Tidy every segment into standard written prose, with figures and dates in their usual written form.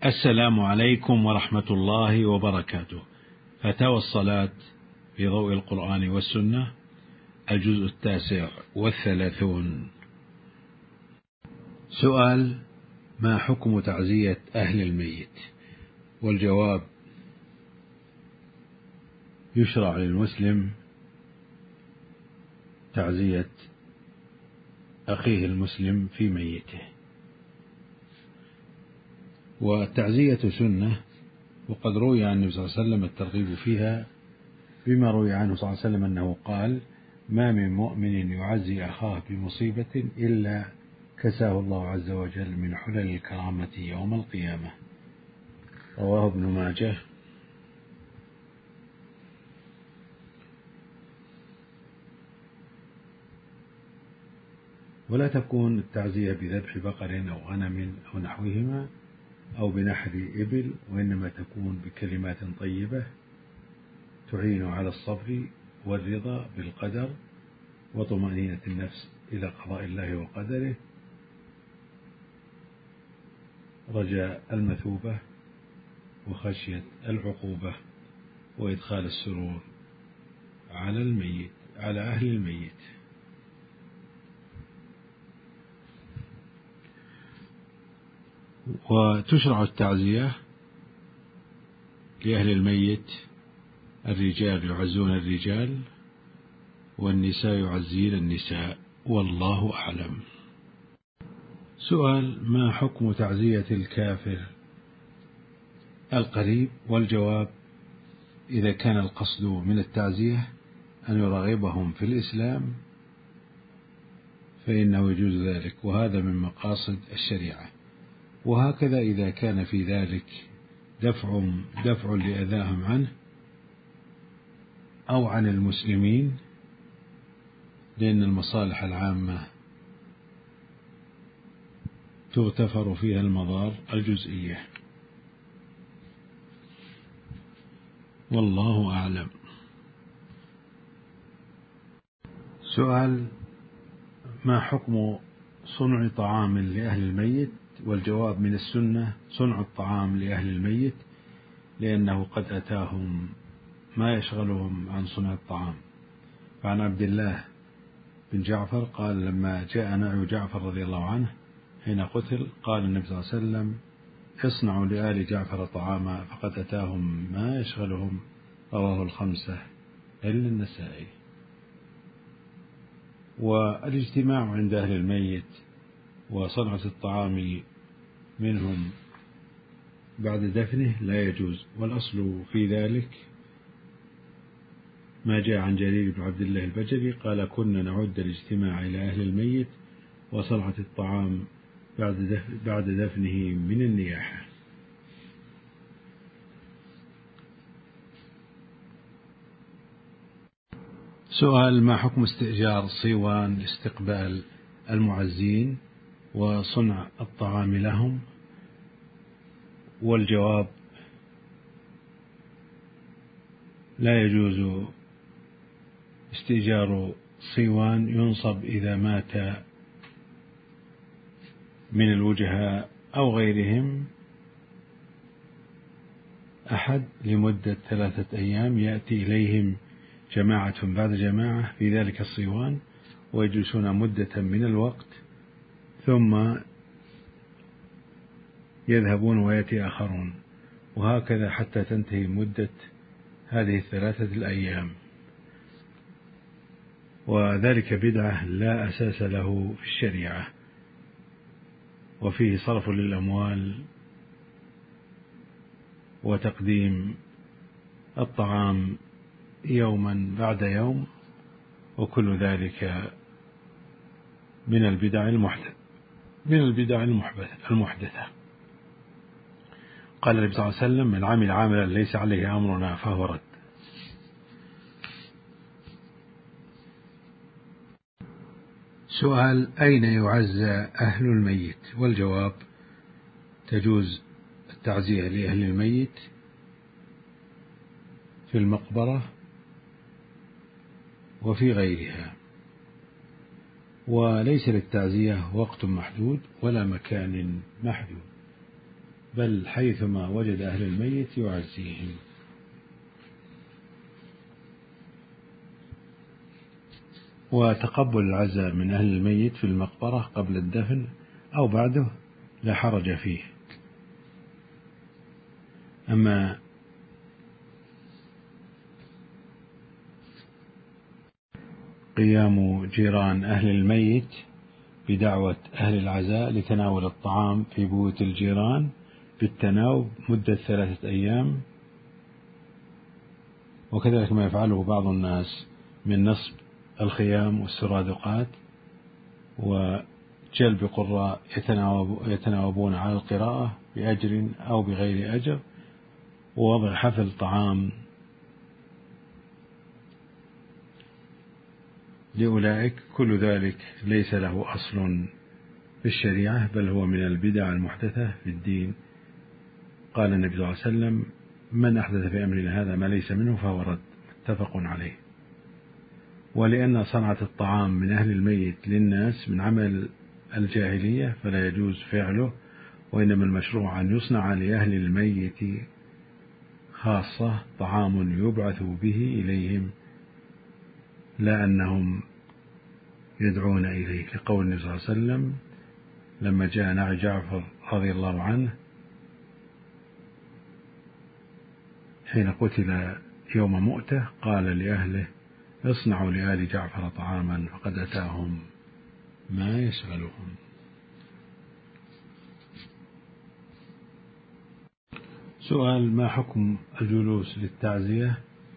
السلام عليكم ورحمة الله وبركاته. فتاوى الصلاة في ضوء القرآن والسنة، الجزء 39. سؤال: ما حكم تعزية أهل الميت؟ والجواب: يشرع للمسلم تعزية أخيه المسلم في ميته، والتعزية سنة، وقد روي عن النبي صلى الله عليه وسلم الترغيب فيها، بما روي عنه صلى الله عليه وسلم أنه قال: ما من مؤمن يعزي أخاه بمصيبة إلا كساه الله عز وجل من حلل الكرامة يوم القيامة. رواه ابن ماجه. ولا تكون التعزية بذبح بقر أو غنم أو نحوهما أو بنحر إبل، وإنما تكون بكلمات طيبة تعين على الصبر والرضا بالقدر وطمأنينة النفس إلى قضاء الله وقدره، رجاء المثوبة وخشية العقوبة، وإدخال السرور على أهل الميت. وتشرع التعزية لأهل الميت: الرجال يعزون الرجال، والنساء يعزين النساء، والله أعلم. سؤال: ما حكم تعزية الكافر القريب؟ والجواب: إذا كان القصد من التعزية أن يرغبهم في الإسلام فإنه يجوز ذلك، وهذا من مقاصد الشريعة. وهكذا إذا كان في ذلك دفع لأذاهم عنه أو عن المسلمين، لأن المصالح العامة تغتفر فيها المضار الجزئية، والله أعلم. سؤال: ما حكم صنع طعام لأهل الميت؟ والجواب: من السنة صنع الطعام لأهل الميت، لأنه قد أتاهم ما يشغلهم عن صنع الطعام. فعن عبد الله بن جعفر قال: لما جاء نعي جعفر رضي الله عنه حين قتل، قال النبي صلى الله عليه وسلم: اصنعوا لآل جعفر طعاما فقد أتاهم ما يشغلهم. رواه الخمسة إلا النسائي. والاجتماع عند أهل الميت وصنعة الطعام منهم بعد دفنه لا يجوز، والأصل في ذلك ما جاء عن جرير بن عبد الله البجلي قال: كنا نعد الاجتماع إلى أهل الميت وصنعة الطعام بعد دفنه من النياحة. سؤال: ما حكم استئجار صيوان لاستقبال المعزين وصنع الطعام لهم؟ والجواب: لا يجوز استئجار صيوان ينصب إذا مات من الوجهاء أو غيرهم أحد لمدة 3 أيام، يأتي إليهم جماعة بعد جماعة في ذلك الصيوان ويجلسون مدة من الوقت، ثم يذهبون ويأتي آخرون، وهكذا حتى تنتهي مدة هذه 3 أيام. وذلك بدعة لا أساس له في الشريعة، وفيه صرف للأموال وتقديم الطعام يوما بعد يوم، وكل ذلك من البدع المحدثة. قال النبي صلى الله عليه وسلم: من عمل عملا ليس عليه أمرنا فهو رد. سؤال: أين يعزى أهل الميت؟ والجواب: تجوز التعزية لأهل الميت في المقبرة وفي غيرها، وليس للتعزية وقت محدود ولا مكان محدود. بل حيثما وجد أهل الميت يعزيهم. وتقبل العزاء من أهل الميت في المقبرة قبل الدفن أو بعده لا حرج فيه. أما قيام جيران أهل الميت بدعوة أهل العزاء لتناول الطعام في بيوت الجيران بالتناوب مدة 3 أيام، وكذلك ما يفعله بعض الناس من نصب الخيام والسرادقات وجلب قراء يتناوبون على القراءة بأجر أو بغير أجر، ووضع حفل طعام لأولئك. كل ذلك ليس له أصل في الشريعة، بل هو من البدع المحدثة في الدين. قال النبي صلى الله عليه وسلم: من أحدث في أمرنا هذا ما ليس منه فهو رد. متفق عليه. ولأن صنعة الطعام من أهل الميت للناس من عمل الجاهلية فلا يجوز فعله، وإنما المشروع أن يصنع لأهل الميت خاصة طعام يبعث به إليهم، لا أنهم يدعون إليه، لقول النبي صلى الله عليه وسلم لما جاء نعي جعفر رضي الله عنه حين قتل يوم مؤتة قال لأهله: اصنعوا لآل جعفر طعاما فقد أتاهم ما يشغلهم. سؤال: ما حكم الجلوس للتعزية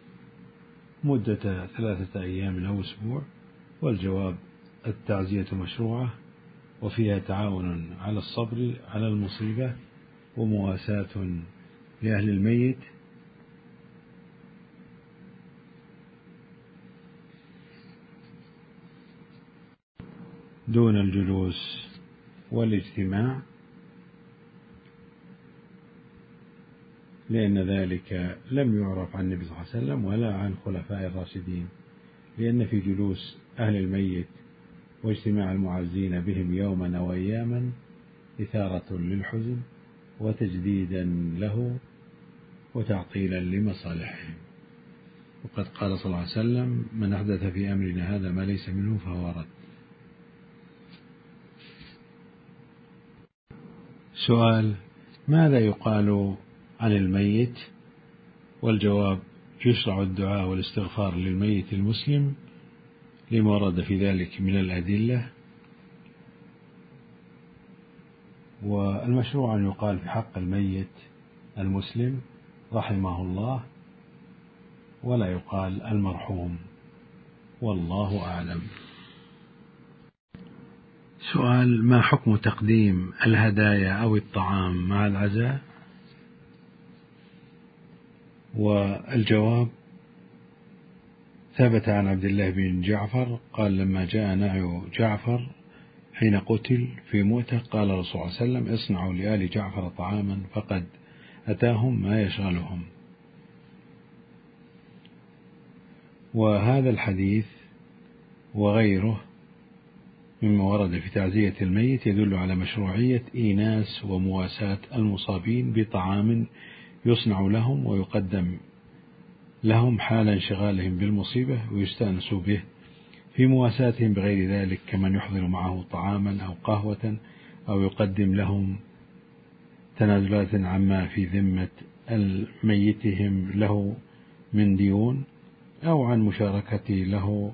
مدة 3 أيام أو أسبوع؟ والجواب: التعزية مشروعة وفيها تعاون على الصبر على المصيبة ومواساة لأهل الميت، دون الجلوس والاجتماع، لأن ذلك لم يعرف عن النبي صلى الله عليه وسلم ولا عن خلفاء الراشدين، لأن في جلوس أهل الميت واجتماع المعزين بهم يوما أو أياما إثارة للحزن وتجديدا له وتعطيلا لمصالحهم. وقد قال صلى الله عليه وسلم: من أحدث في أمرنا هذا ما ليس منه فهو رد. سؤال: ماذا يقال عن الميت؟ والجواب: يشرع الدعاء والاستغفار للميت المسلم لما ورد في ذلك من الأدلة، والمشروع أن يقال في حق الميت المسلم رحمه الله، ولا يقال المرحوم، والله أعلم. سؤال: ما حكم تقديم الهدايا أو الطعام مع العزاء؟ والجواب: ثبت عن عبد الله بن جعفر قال: لما جاء نعي جعفر حين قتل في مؤتة قال الرسول صلى الله عليه وسلم: اصنعوا لآل جعفر طعاما فقد أتاهم ما يشغلهم. وهذا الحديث وغيره مما ورد في تعزية الميت يدل على مشروعية إيناس ومواساة المصابين بطعام يصنع لهم ويقدم لهم حال انشغالهم بالمصيبة ويستأنس به في مواساتهم بغير ذلك، كمن يحضر معه طعاما أو قهوة أو يقدم لهم تنازلات عما في ذمة ميتهم له من ديون، أو عن مشاركة له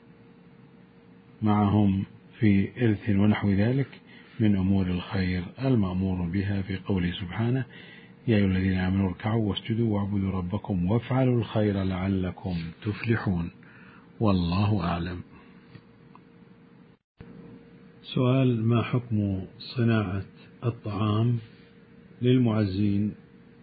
معهم في إرث ونحو ذلك من أمور الخير المأمور بها في قوله سبحانه: يا أيها الذين آمنوا اركعوا واسجدوا واعبدوا ربكم وافعلوا الخير لعلكم تفلحون، والله أعلم. سؤال: ما حكم صناعة الطعام للمعزين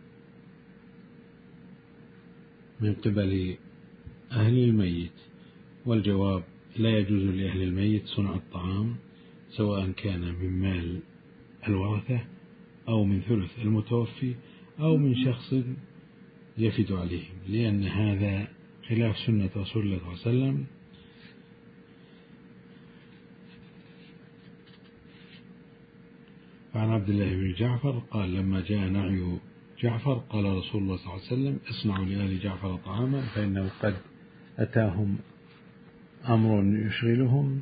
من قبل أهل الميت؟ والجواب: لا يجوز لأهل الميت صنع الطعام، سواء كان من مال الورثة أو من ثلث المتوفي أو من شخص يفد عليهم، لأن هذا خلاف سنة رسول الله صلى الله عليه وسلم، فعن عبد الله بن جعفر قال لما جاء نعي جعفر قال رسول الله صلى الله عليه وسلم اصنعوا لآل جعفر طعاما فإنه قد أتاهم أمر يشغلهم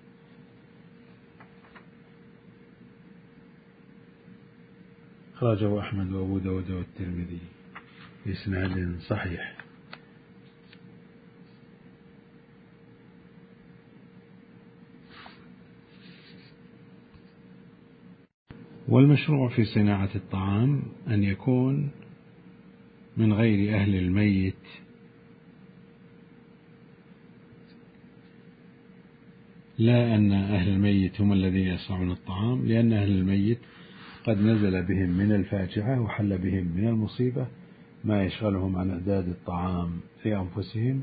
أخرجه أحمد وأبو داود والترمذي بإسناد صحيح. والمشروع في صناعة الطعام أن يكون من غير أهل الميت، لا أن أهل الميت هم الذين يصنعون الطعام، لأن أهل الميت قد نزل بهم من الفاجعة وحل بهم من المصيبة ما يشغلهم عن إعداد الطعام لأنفسهم،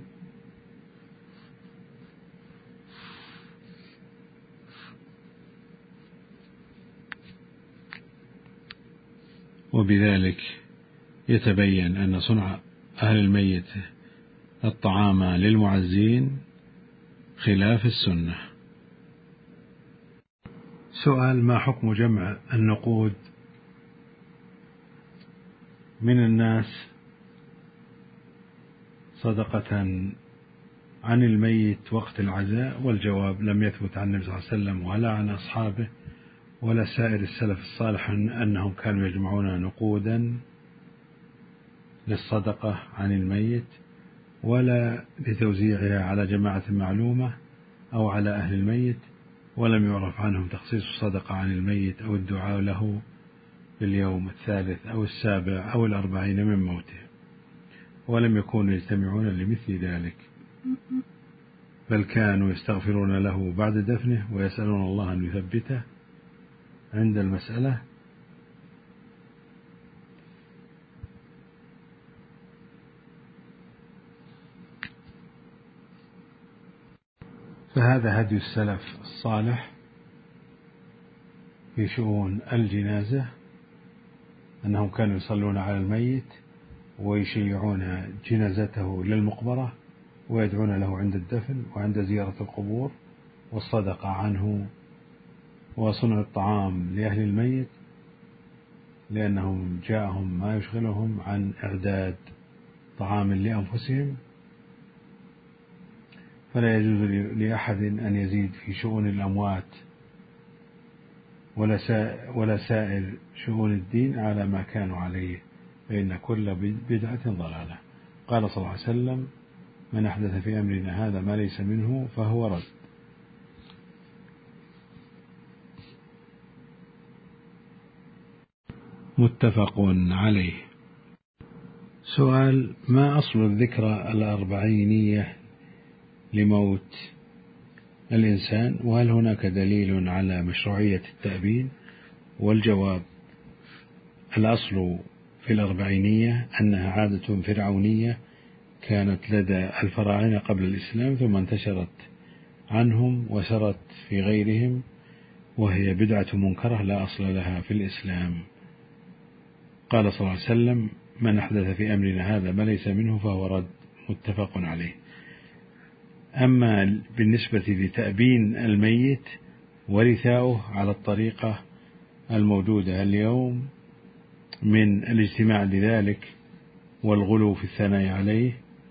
وبذلك يتبين أن صنع أهل الميت الطعام للمعزين خلاف السنة. سؤال: ما حكم جمع النقود من الناس صدقة عن الميت وقت العزاء؟ والجواب: لم يثبت عن النبي صلى الله عليه وسلم ولا عن أصحابه ولا سائر السلف الصالح أنهم كانوا يجمعون نقودا للصدقة عن الميت ولا لتوزيعها على جماعة معلومة أو على أهل الميت، ولم يعرف عنهم تخصيص الصدقة عن الميت أو الدعاء له باليوم الثالث أو السابع أو 40 من موته، ولم يكونوا يجتمعون لمثل ذلك، بل كانوا يستغفرون له بعد دفنه ويسألون الله أن يثبته عند المسألة. فهذا هدي السلف الصالح في شؤون الجنازة، أنهم كانوا يصلون على الميت ويشيعون جنازته للمقبرة ويدعون له عند الدفن وعند زيارة القبور، والصدقة عنه وصنع الطعام لأهل الميت، لأنهم جاءهم ما يشغلهم عن إعداد طعام لأنفسهم، فلا يجوز لأحد أن يزيد في شؤون الأموات ولا سائر شؤون الدين على ما كانوا عليه، فإن كل بدعة ضلالة. قال صلى الله عليه وسلم: من أحدث في أمرنا هذا ما ليس منه فهو رد. متفق عليه. سؤال: ما أصل الذكرى الأربعينية لموت الإنسان، وهل هناك دليل على مشروعية التأبين؟ والجواب: الأصل في الأربعينية أنها عادة فرعونية كانت لدى الفراعنة قبل الإسلام، ثم انتشرت عنهم وسرت في غيرهم، وهي بدعة منكرة لا أصل لها في الإسلام. قال صلى الله عليه وسلم: من أحدث في أمرنا هذا ما ليس منه فهو رد. متفق عليه. أما بالنسبة لتأبين الميت ورثاؤه على الطريقة الموجودة اليوم من الاجتماع لذلك والغلو في الثناء عليه،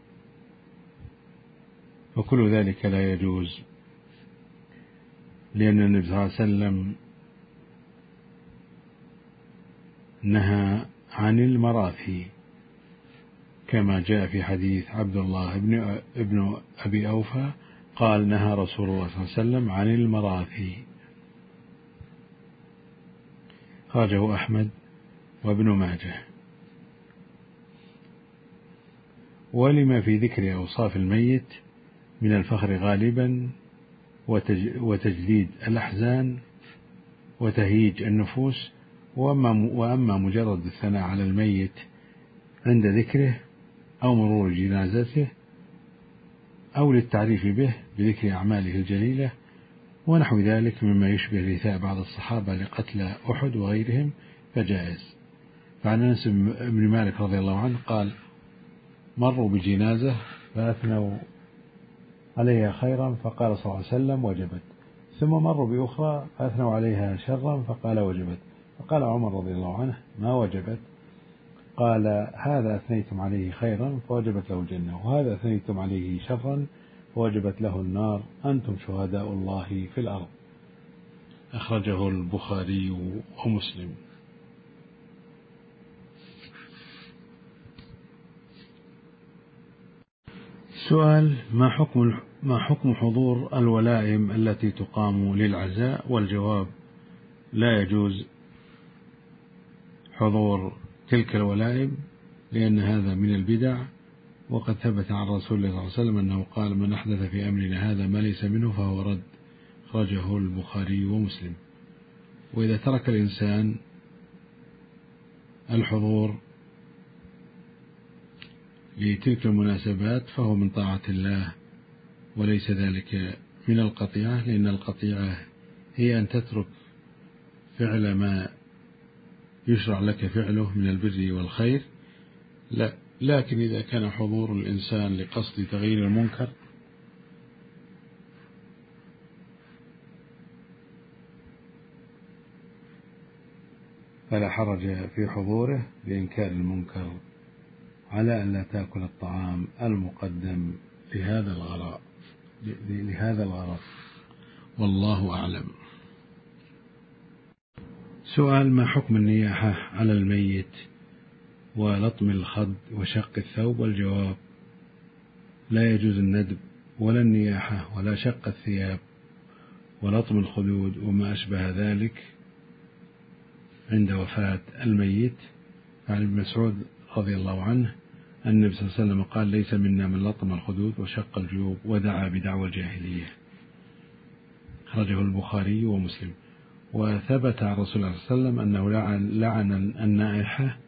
فكل ذلك لا يجوز، لأن النبي صلى الله عليه وسلم نهى عن المراثي، كما جاء في حديث عبد الله ابن أبي أوفى قال: نهى رسول الله صلى الله عليه وسلم عن المراثي. خرجه أحمد وابن ماجه. ولما في ذكر أوصاف الميت من الفخر غالبا وتجديد الأحزان وتهييج النفوس، وأما مجرد الثناء على الميت عند ذكره أو مرور جنازته أو للتعريف به بذكر أعماله الجليلة ونحو ذلك مما يشبه رثاء بعض الصحابة لقتلى أحد وغيرهم فجائز. فعن أنس بن مالك رضي الله عنه قال: مروا بجنازة فأثنوا عليها خيرا فقال صلى الله عليه وسلم: وجبت. ثم مروا بأخرى فأثنوا عليها شرا فقال: وجبت. فقال عمر رضي الله عنه: ما وجبت؟ قال: هذا أثنيتم عليه خيرا فوجبت له الجنة، وهذا أثنيتم عليه شرا فوجبت له النار، أنتم شهداء الله في الأرض. أخرجه البخاري ومسلم. سؤال: ما حكم حضور الولائم التي تقام للعزاء؟ والجواب: لا يجوز حضور تلك الولائم، لأن هذا من البدع، وقد ثبت عن رسول الله صلى الله عليه وسلم أنه قال: من أحدث في أمرنا هذا ما ليس منه فهو رد. أخرجه البخاري ومسلم. وإذا ترك الإنسان الحضور لتلك المناسبات فهو من طاعة الله، وليس ذلك من القطيعة، لأن القطيعة هي أن تترك فعل ما يشرع لك فعله من البر والخير. لا، لكن إذا كان حضور الإنسان لقصد تغيير المنكر فلا حرج في حضوره لإنكار المنكر، على أن لا تأكل الطعام المقدم لهذا الغرض. والله أعلم. سؤال: ما حكم النياحة على الميت ولطم الخد وشق الثوب؟ والجواب: لا يجوز الندب ولا النياحة ولا شق الثياب ولطم الخدود وما أشبه ذلك عند وفاة الميت. عن ابن مسعود رضي الله عنه أن النبي صلى الله عليه وسلم قال: ليس منا من لطم الخدود وشق الجيوب ودعا بدعوى الجاهلية. أخرجه البخاري ومسلم. وثبت عن رسول الله صلى الله عليه وسلم أنه لعن النائحة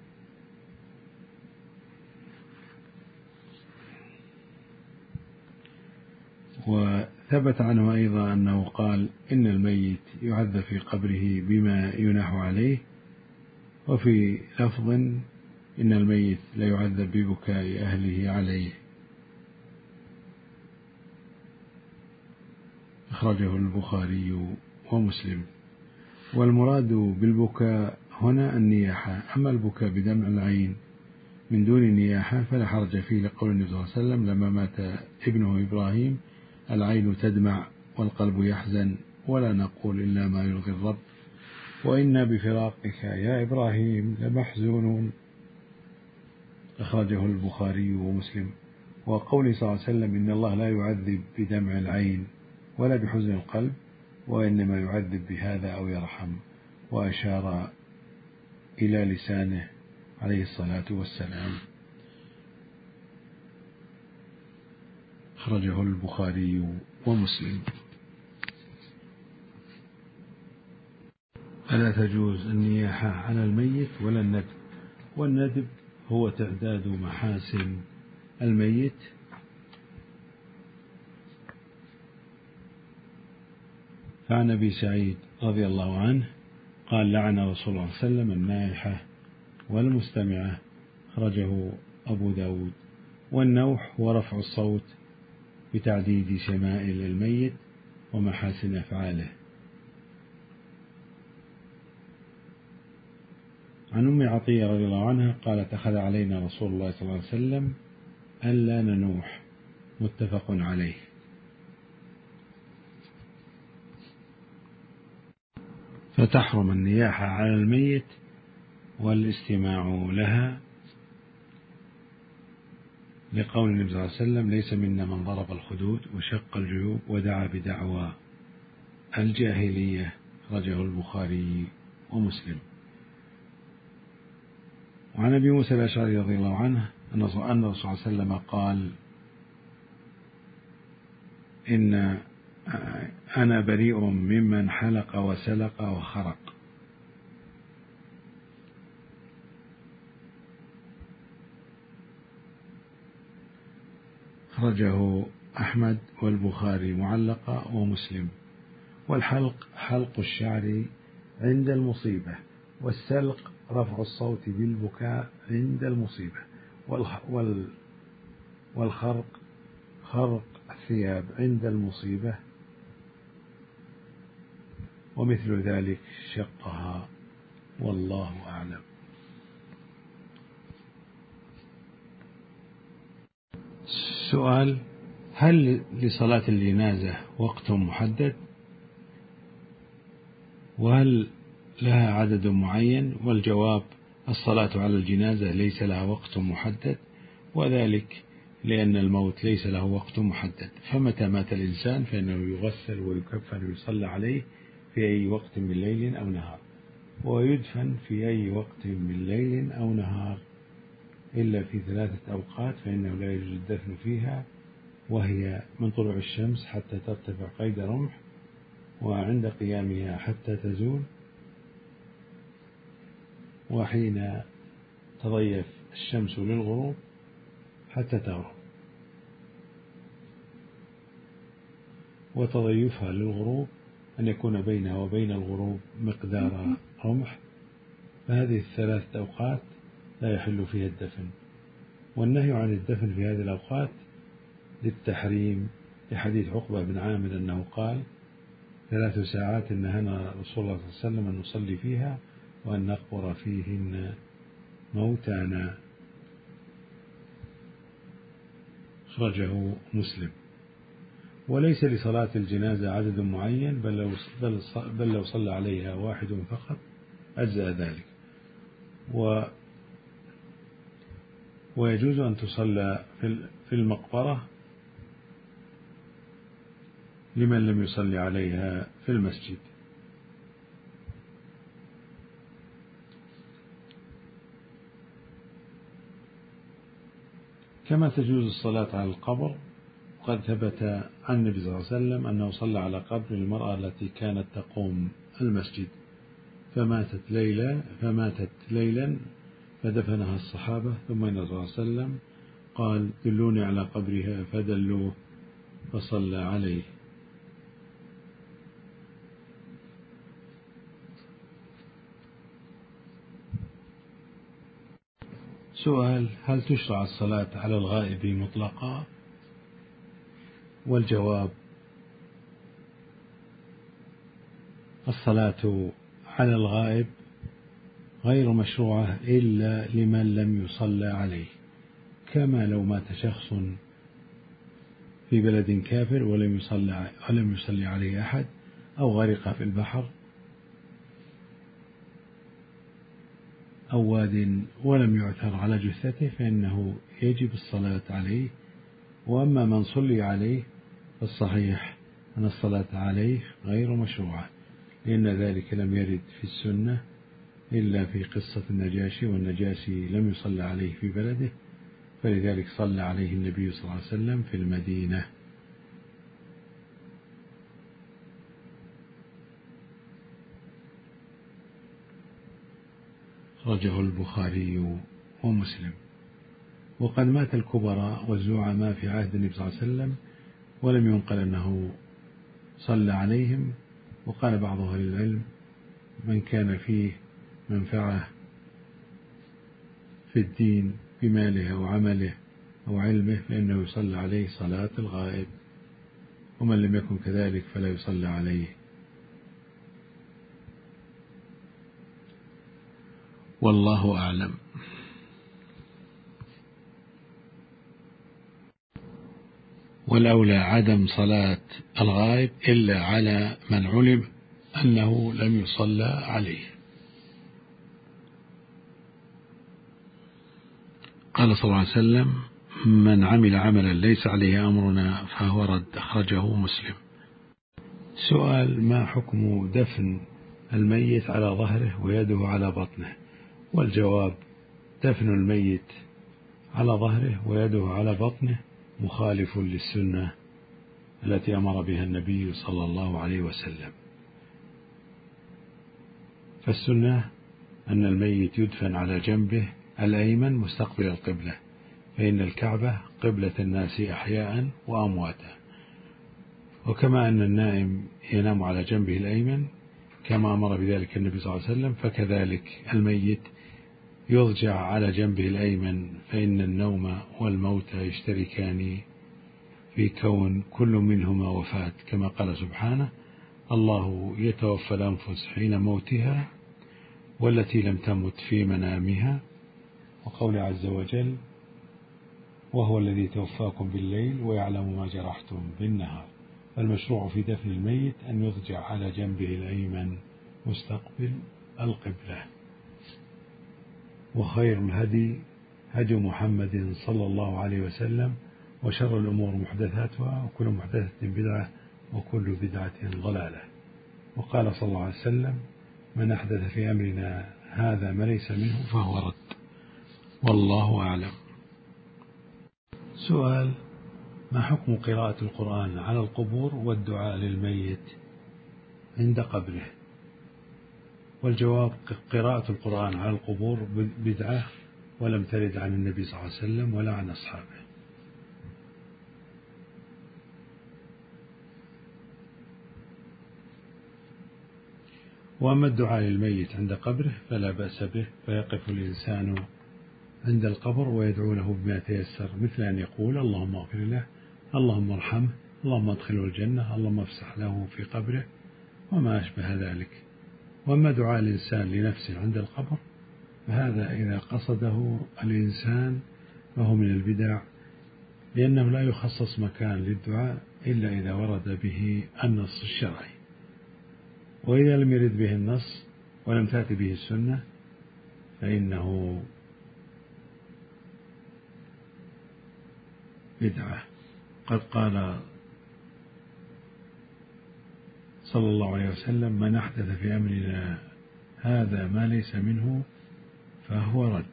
وثبت عنه أيضا أنه قال: إن الميت يعذب في قبره بما يناح عليه. وفي لفظ: إن الميت لا يعذب ببكاء أهله عليه. أخرجه البخاري ومسلم. والمراد بالبكاء هنا النياحة، أما البكاء بدمع العين من دون نياحة فلا حرج فيه، لقول النبي صلى الله عليه وسلم لما مات ابنه إبراهيم: العين تدمع والقلب يحزن ولا نقول إلا ما يرضي الرب، وإنا بفراقك يا إبراهيم لمحزونون. أخرجه البخاري ومسلم. وقوله صلى الله عليه وسلم: إن الله لا يعذب بدمع العين ولا بحزن القلب، وإنما يعذب بهذا أو يرحم، وأشار إلى لسانه عليه الصلاة والسلام. أخرجه البخاري ومسلم. فلا تجوز النياحة على الميت ولا الندب. والندب هو تعداد محاسن الميت. فعن أبي سعيد رضي الله عنه قال: لعن رسول الله صلى الله عليه وسلم النائحة والمستمعة. أخرجه أبو داود. والنوح هو رفع الصوت بتعديد شمائل الميت ومحاسن أفعاله. عن أم عطية رضي الله عنها قالت: أخذ علينا رسول الله صلى الله عليه وسلم ألا ننوح. متفق عليه. فتحرم النياحة على الميت والاستماع لها، لقول النبي صلى الله عليه وسلم: ليس منا من ضرب الخدود وشق الجيوب ودعا بدعوى الجاهلية. أخرجه البخاري ومسلم. وعن أبي موسى الأشعري رضي الله عنه أن الرسول صلى الله عليه وسلم قال: إن أنا بريء ممن حلق وسلق وخرق. أخرجه أحمد والبخاري معلقة ومسلم. والحلق حلق الشعر عند المصيبة، والسلق رفع الصوت بالبكاء عند المصيبة، والخرق خرق الثياب عند المصيبة، ومثل ذلك شقها والله أعلم. سؤال: هل لصلاة الجنازة وقت محدد؟ وهل لها عدد معين؟ والجواب: الصلاة على الجنازة ليس لها وقت محدد، وذلك لأن الموت ليس له وقت محدد، فمتى مات الإنسان فإنه يغسل ويكفن ويصلى عليه في أي وقت من ليل أو نهار، ويدفن في أي وقت من ليل أو نهار، إلا في 3 أوقات فإنه لا يجوز الدفن فيها، وهي من طلوع الشمس حتى ترتفع قيد رمح، وعند قيامها حتى تزول، وحين تضيف الشمس للغروب حتى تغرب. وتضيفها للغروب أن يكون بينها وبين الغروب مقدار رمح، فهذه ال3 أوقات لا يحل فيها الدفن. والنهي عن الدفن في هذه الأوقات للتحريم، لحديث عقبة بن عامر أنه قال: 3 ساعات نهانا رسول الله صلى الله عليه وسلم أن نصلي فيها وأن نقبر فيهن موتانا. أخرجه مسلم. وليس لصلاة الجنازة عدد معين، بل لو صلى عليها واحد فقط أجزأ ذلك. ويجوز أن تصلى في المقبرة لمن لم يصلي عليها في المسجد. كما تجوز الصلاة على القبر. قد ثبت عن النبي صلى الله عليه وسلم أنه صلى على قبر المرأة التي كانت تقوم المسجد، فماتت ليلا فدفنها الصحابة، ثم النبي صلى الله عليه وسلم قال: دلوني على قبرها، فدلوه فصلى عليه. سؤال: هل تشرع الصلاة على الغائب مطلقا؟ والجواب: الصلاة على الغائب غير مشروعة إلا لمن لم يصلى عليه، كما لو مات شخص في بلد كافر ولم يصلي عليه أحد، أو غرق في البحر أو واد ولم يعثر على جثته، فإنه يجب الصلاة عليه. وأما من صلي عليه فالصحيح أن الصلاة عليه غير مشروعة، لأن ذلك لم يرد في السنة إلا في قصة النجاشي، والنجاشي لم يصلى عليه في بلده، فلذلك صلى عليه النبي صلى الله عليه وسلم في المدينة. أخرجه البخاري ومسلم. وقد مات الكبراء والزعماء في عهد النبي صلى الله عليه وسلم ولم ينقل أنه صلى عليهم. وقال بعض أهل العلم: من كان فيه منفعة في الدين بماله أو عمله أو علمه فإنه يصلى عليه صلاة الغائب، ومن لم يكن كذلك فلا يصلى عليه. والله أعلم. والأولى عدم صلاة الغائب إلا على من علم أنه لم يصلى عليه. قال صلى الله عليه وسلم: من عمل عملا ليس عليه أمرنا فهو رد. أخرجه مسلم. سؤال: ما حكم دفن الميت على ظهره ويده على بطنه؟ والجواب: دفن الميت على ظهره ويده على بطنه مخالف للسنة التي أمر بها النبي صلى الله عليه وسلم. فالسنة أن الميت يدفن على جنبه الأيمن مستقبل القبلة، فإن الكعبة قبلة الناس أحياء وأمواتا. وكما أن النائم ينام على جنبه الأيمن كما أمر بذلك النبي صلى الله عليه وسلم، فكذلك الميت يضجع على جنبه الأيمن، فإن النوم والموت يشتركان في كون كل منهما وفاة، كما قال سبحانه: الله يتوفى الأنفس حين موتها والتي لم تمت في منامها، وقول عز وجل: وهو الذي توفاكم بالليل ويعلم ما جرحتم بالنهار. فالمشروع في دفن الميت أن يضجع على جنبه الأيمن مستقبل القبلة. وخير الهدي هدي محمد صلى الله عليه وسلم، وشر الأمور محدثاتها، وكل محدثة بدعة، وكل بدعة ضلالة. وقال صلى الله عليه وسلم: من أحدث في أمرنا هذا ما ليس منه فهو رد. والله أعلم. سؤال: ما حكم قراءة القرآن على القبور والدعاء للميت عند قبره؟ والجواب: قراءة القرآن على القبور بدعة، ولم ترد عن النبي صلى الله عليه وسلم ولا عن أصحابه. وأما الدعاء للميت عند قبره فلا بأس به، فيقف الإنسان عند القبر ويدعو له بما تيسر، مثل أن يقول: اللهم اغفر له، اللهم ارحمه، اللهم ادخله الجنة، اللهم افسح له في قبره، وما أشبه ذلك. وأما دعاء الإنسان لنفسه عند القبر فهذا إذا قصده الإنسان فهو من البدع، لأنه لا يخصص مكان للدعاء إلا إذا ورد به النص الشرعي، وإذا لم يرد به النص ولم تأتي به السنة فإنه بدعة. قد قال صلى الله عليه وسلم: من أحدث في أمرنا هذا ما ليس منه فهو رد.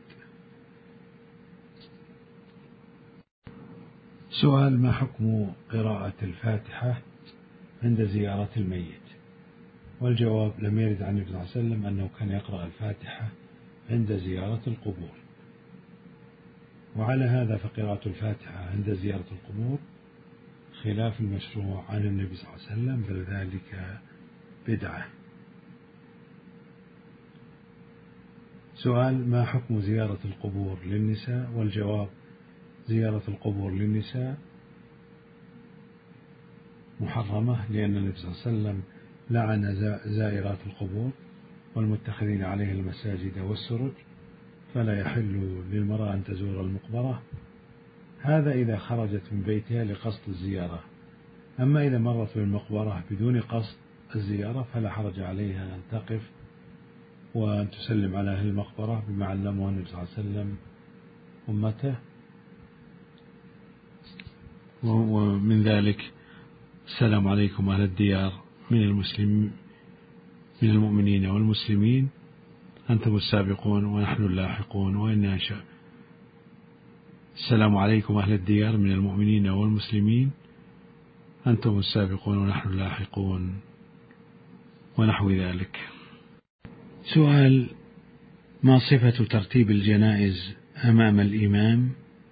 سؤال: ما حكم قراءة الفاتحة عند زيارة الميت؟ والجواب: لم يرد عن النبي صلى الله عليه وسلم أنه كان يقرأ الفاتحة عند زيارة القبور، وعلى هذا فقراءة الفاتحة عند زيارة القبور خلاف المشروع عن النبي صلى الله عليه وسلم، بل ذلك بدعة. سؤال: ما حكم زيارة القبور للنساء؟ والجواب: زيارة القبور للنساء محرمة، لأن النبي صلى الله عليه وسلم لعن زائرات القبور والمتخذين عليها المساجد والسرج، فلا يحل للمرأة أن تزور المقبرة، هذا إذا خرجت من بيتها لقصد الزيارة. أما إذا مرت بالمقبرة بدون قصد الزيارة فلا حرج عليها أن تقف وأن تسلم على أهل المقبرة بما علمه النبي صلى الله عليه وسلم أمته. ومن ذلك: السلام عليكم أهل الديار من المؤمنين والمسلمين، أنتم السابقون ونحن اللاحقون، وإن شاء. السلام عليكم أهل الديار من المؤمنين والمسلمين، أنتم السابقون ونحن اللاحقون، ونحو ذلك. سؤال: ما صفة ترتيب الجنائز أمام الإمام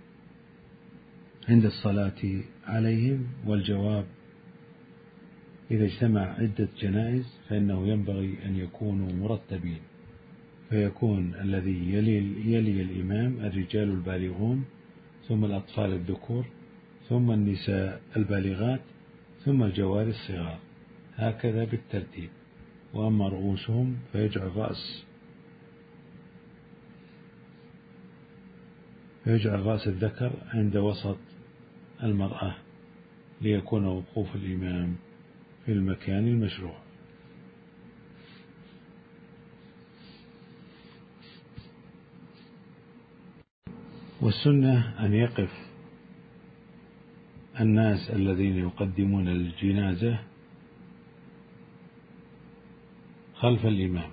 عند الصلاة عليهم؟ والجواب: إذا اجتمع عدة جنائز فإنه ينبغي أن يكونوا مرتبين، فيكون الذي يلي الإمام الرجال البالغون، ثم الأطفال الذكور، ثم النساء البالغات، ثم الجواري الصغار، هكذا بالترتيب. وأما رؤوسهم فيجعل رأس الذكر عند وسط المرأة، ليكون وقوف الإمام في المكان المشروع. والسنة أن يقف الناس الذين يقدمون الجنازة خلف الإمام،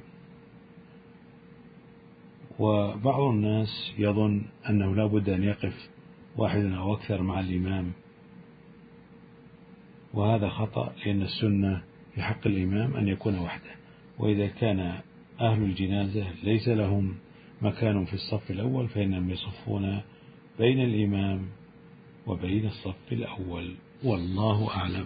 وبعض الناس يظن أنه لا بد أن يقف واحد أو أكثر مع الإمام، وهذا خطأ، لأن السنة في حق الإمام أن يكون وحده. وإذا كان أهل الجنازة ليس لهم مكان في الصف الأول فإنهم يصفون بين الإمام وبين الصف الأول، والله أعلم.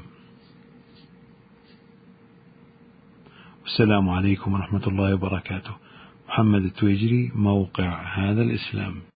والسلام عليكم ورحمة الله وبركاته. محمد التويجري، موقع هذا الإسلام.